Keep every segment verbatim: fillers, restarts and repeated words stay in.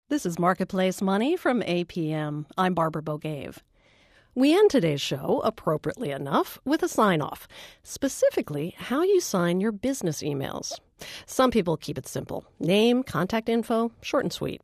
This is Marketplace Money from A P M. I'm Barbara Bogave. We end today's show, appropriately enough, with a sign-off, specifically how you sign your business emails. Some people keep it simple. Name, contact info, short and sweet.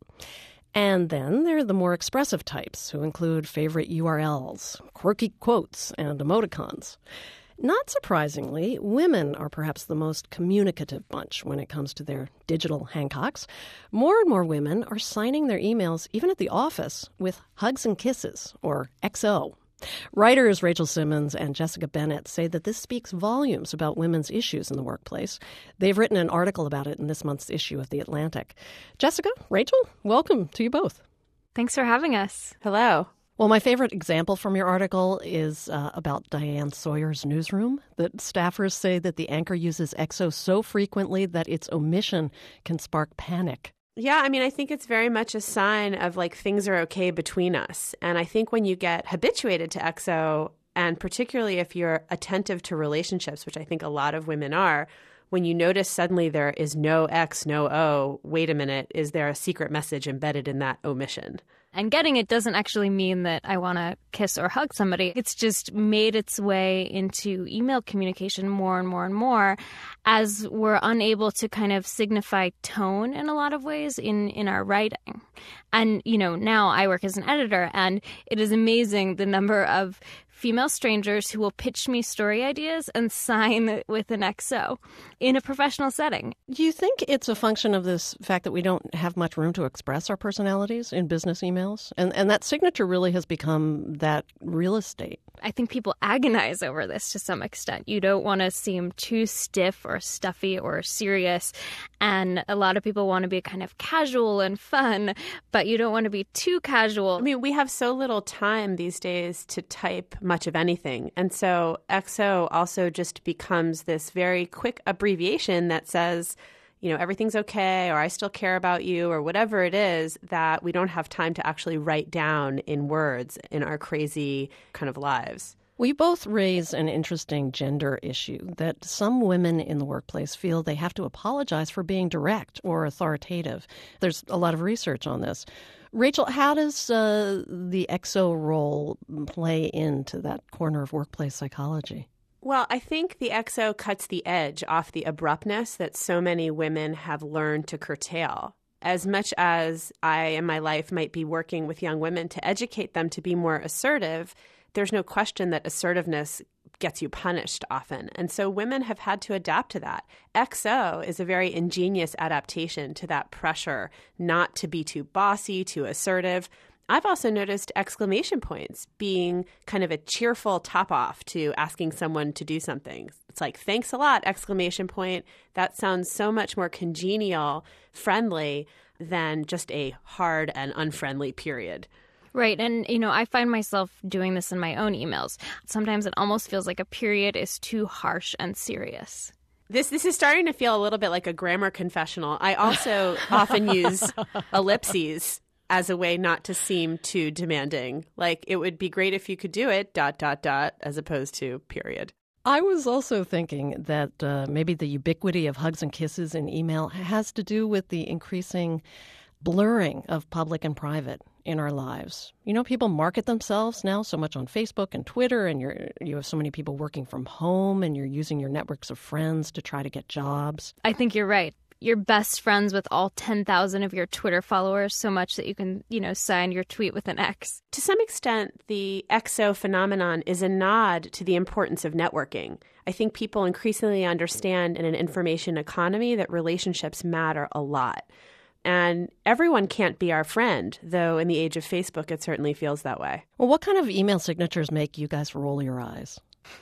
And then there are the more expressive types who include favorite U R Ls, quirky quotes, and emoticons. Not surprisingly, women are perhaps the most communicative bunch when it comes to their digital Hancocks. More and more women are signing their emails, even at the office, with hugs and kisses, or X O. Writers Rachel Simmons and Jessica Bennett say that this speaks volumes about women's issues in the workplace. They've written an article about it in this month's issue of The Atlantic. Jessica, Rachel, welcome to you both. Thanks for having us. Hello. Well, my favorite example from your article is uh, about Diane Sawyer's newsroom, that staffers say that the anchor uses X O so frequently that its omission can spark panic. Yeah, I mean, I think it's very much a sign of like things are okay between us. And I think when you get habituated to X O, and particularly if you're attentive to relationships, which I think a lot of women are, when you notice suddenly there is no X, no O, wait a minute, is there a secret message embedded in that omission? And getting it doesn't actually mean that I want to kiss or hug somebody. It's just made its way into email communication more and more and more as we're unable to kind of signify tone in a lot of ways in, in our writing. And, you know, now I work as an editor, and it is amazing the number of female strangers who will pitch me story ideas and sign with an X O in a professional setting. Do you think it's a function of this fact that we don't have much room to express our personalities in business emails? And and that signature really has become that real estate. I think people agonize over this to some extent. You don't want to seem too stiff or stuffy or serious. And a lot of people want to be kind of casual and fun, but you don't want to be too casual. I mean, we have so little time these days to type much of anything. And so X O also just becomes this very quick abbreviation that says, you know, everything's okay, or I still care about you, or whatever it is that we don't have time to actually write down in words in our crazy kind of lives. We both raise an interesting gender issue that some women in the workplace feel they have to apologize for being direct or authoritative. There's a lot of research on this. Rachel, how does uh, the X O role play into that corner of workplace psychology? Well, I think the X O cuts the edge off the abruptness that so many women have learned to curtail. As much as I in my life might be working with young women to educate them to be more assertive, there's no question that assertiveness gets you punished often. And so women have had to adapt to that. X O is a very ingenious adaptation to that pressure not to be too bossy, too assertive. I've also noticed exclamation points being kind of a cheerful top off to asking someone to do something. It's like, thanks a lot, exclamation point. That sounds so much more congenial, friendly than just a hard and unfriendly period. Right. And, you know, I find myself doing this in my own emails. Sometimes it almost feels like a period is too harsh and serious. This this is starting to feel a little bit like a grammar confessional. I also often use ellipses as a way not to seem too demanding. Like, it would be great if you could do it, dot, dot, dot, as opposed to period. I was also thinking that uh, maybe the ubiquity of hugs and kisses in email has to do with the increasing blurring of public and private in our lives. You know, people market themselves now so much on Facebook and Twitter, and you're you have so many people working from home, and you're using your networks of friends to try to get jobs. I think you're right. You're best friends with all ten thousand of your Twitter followers so much that you can, you know, sign your tweet with an X. To some extent, the X O phenomenon is a nod to the importance of networking. I think people increasingly understand in an information economy that relationships matter a lot. And everyone can't be our friend, though in the age of Facebook, it certainly feels that way. Well, what kind of email signatures make you guys roll your eyes?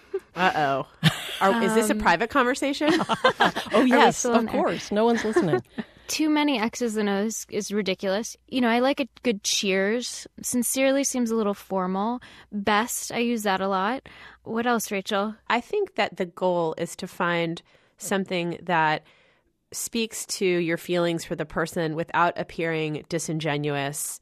Uh-oh. Are, is this a private conversation? Oh, yes, of course. No one's listening. Too many X's and O's is ridiculous. You know, I like a good cheers. Sincerely seems a little formal. Best, I use that a lot. What else, Rachel? I think that the goal is to find something that speaks to your feelings for the person without appearing disingenuous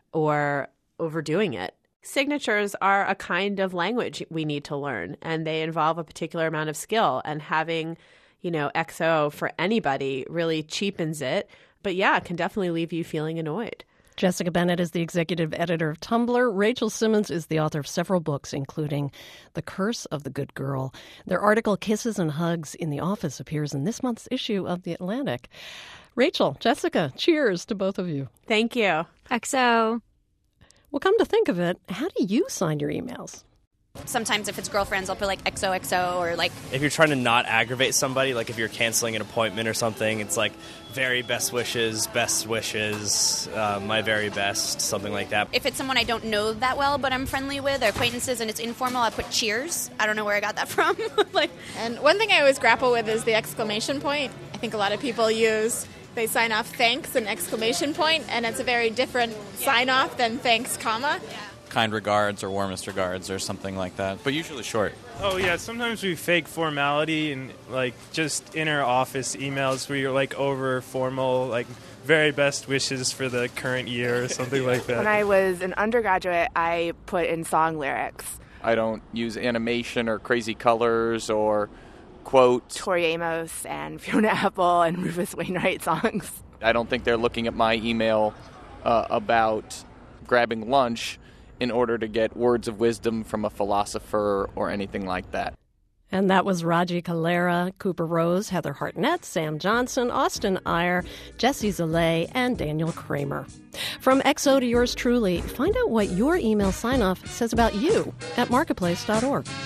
or overdoing it. Signatures are a kind of language we need to learn, and they involve a particular amount of skill, and having, you know, X O for anybody really cheapens it. But yeah, it can definitely leave you feeling annoyed. Jessica Bennett is the executive editor of Tumblr. Rachel Simmons is the author of several books, including The Curse of the Good Girl. Their article, Kisses and Hugs in the Office, appears in this month's issue of The Atlantic. Rachel, Jessica, cheers to both of you. Thank you. X O. Well, come to think of it, how do you sign your emails? Sometimes if it's girlfriends, I'll put like X O X O or like... If you're trying to not aggravate somebody, like if you're canceling an appointment or something, it's like very best wishes, best wishes, uh, my very best, something like that. If it's someone I don't know that well but I'm friendly with, or acquaintances, and it's informal, I put cheers. I don't know where I got that from. like, And one thing I always grapple with is the exclamation point. I think a lot of people use... They sign off thanks and exclamation point, and it's a very different sign off than thanks, comma. Kind regards or warmest regards or something like that, but usually short. Oh yeah, sometimes we fake formality and like just inner office emails where you're like over formal, like very best wishes for the current year or something like that. When I was an undergraduate, I put in song lyrics. I don't use animation or crazy colors or quotes. Tori Amos and Fiona Apple and Rufus Wainwright songs. I don't think they're looking at my email uh, about grabbing lunch in order to get words of wisdom from a philosopher or anything like that. And that was Raji Kalera, Cooper Rose, Heather Hartnett, Sam Johnson, Austin Iyer, Jesse Zalay, and Daniel Kramer. From X O to yours truly, find out what your email sign-off says about you at marketplace dot org.